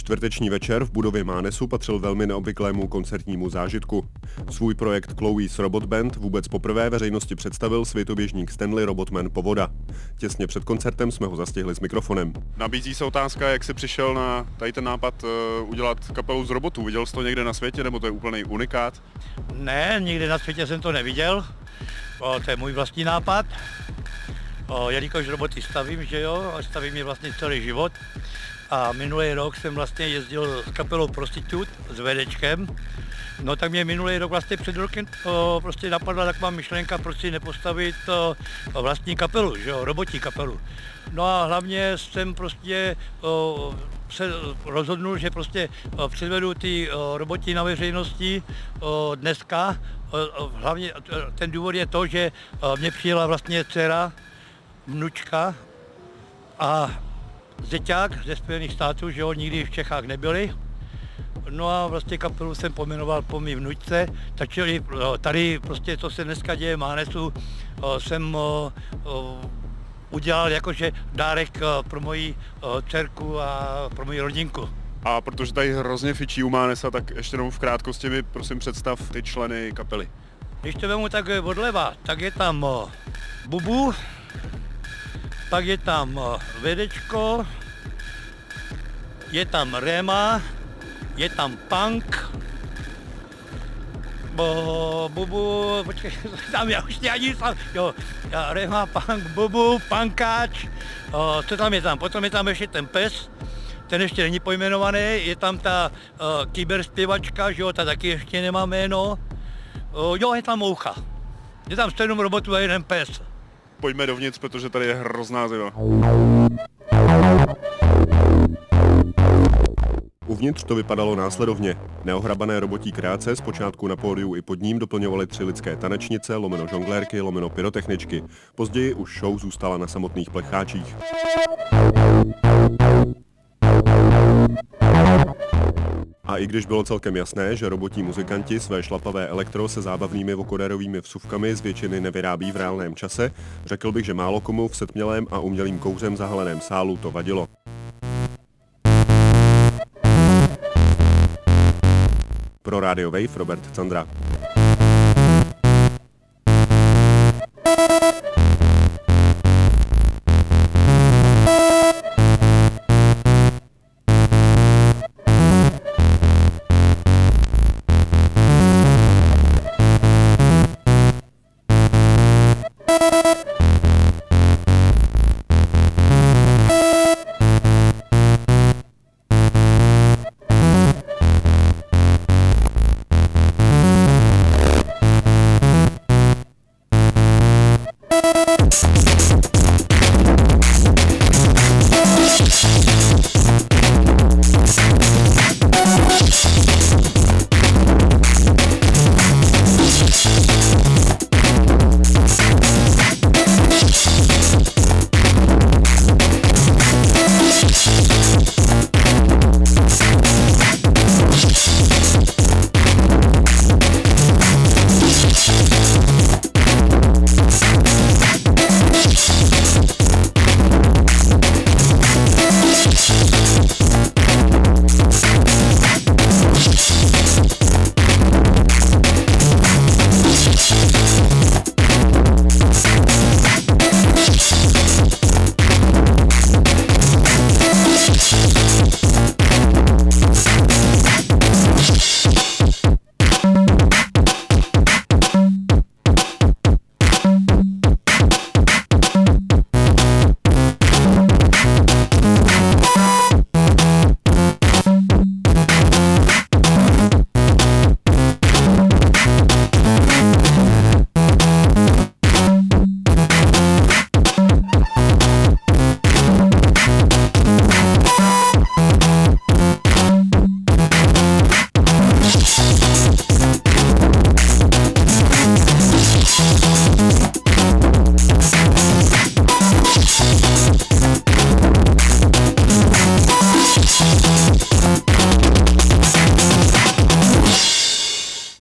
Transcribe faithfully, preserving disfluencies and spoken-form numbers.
Čtvrteční večer v budově Mánesu patřil velmi neobvyklému koncertnímu zážitku. Svůj projekt Chloe's Robot Band vůbec poprvé veřejnosti představil světoběžník Stanley Robotman Povoda. Těsně před koncertem jsme ho zastihli s mikrofonem. Nabízí se otázka, jak jsi přišel na tady ten nápad uh, udělat kapelu z robotů. Viděl jsi to někde na světě, nebo to je úplný unikát? Ne, nikde na světě jsem to neviděl. O, to je můj vlastní nápad. O, jelikož roboty stavím, že jo, a stavím je vlastně celý život. A minulý rok jsem vlastně jezdil s kapelou Prostitute, s VDčkem. No tak mě minulý rok vlastně před rokem o, prostě napadla taková myšlenka, proč si nepostavit o, vlastní kapelu, že jo, robotní kapelu. No a hlavně jsem prostě o, se rozhodnul, že prostě o, předvedu ty o, roboti na veřejnosti o, dneska. O, o, hlavně ten důvod je to, že o, mě přijela vlastně dcera, vnučka a zeťák ze Spojených států, že jo, nikdy v Čechách nebyli. No a vlastně kapelu jsem pojmenoval po mý vnučce, takže tady prostě, co se dneska děje v Mánesu, jsem udělal jakože dárek pro moji dcerku a pro moji rodinku. A protože tady hrozně fičí u Mánesa, tak ještě jenom v krátkosti mi prosím představ ty členy kapely. Když to vemu tak odleva, tak je tam Bubu, pak je tam Vedečko, je tam Réma, je tam Punk, bo, Bubu, počkej, tam já už ani sám, jo, Réma, Punk, Bubu, Punkáč, o, co tam je tam, potom je tam ještě ten pes, ten ještě není pojmenovaný, je tam ta o, kyberspěvačka, že jo, ta taky ještě nemá jméno, o, jo, je tam moucha, je tam sedm robotů a jeden pes. Pojďme dovnitř, protože tady je hrozná zima. Uvnitř to vypadalo následovně. Neohrabané robotí kráce zpočátku na pódiu i pod ním doplňovaly tři lidské tanečnice, lomeno žonglérky, lomeno pyrotechničky. Později už show zůstala na samotných plecháčích. A i když bylo celkem jasné, že robotí muzikanti své šlapavé elektro se zábavnými vokoderovými vsuvkami z většiny nevyrábí v reálném čase, řekl bych, že málo komu v setmělém a umělým kouřem zahaleném sálu to vadilo. Pro Radio Wave Robert Candra.